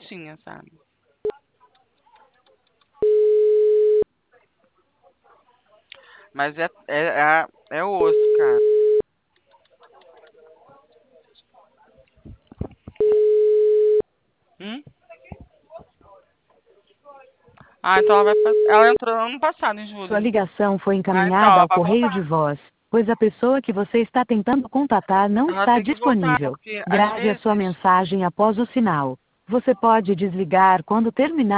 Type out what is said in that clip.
tinha, sabe? Mas é osso, cara. Hum? Ah, então ela entrou ano passado, em Sua julho. ligação foi Ah, então encaminhada ela ao vai correio de voltar. voz, pois a pessoa que você está tentando contatar não Ela está tem que voltar, disponível. porque às Grave a sua vezes mensagem após o sinal. Você pode desligar quando terminar.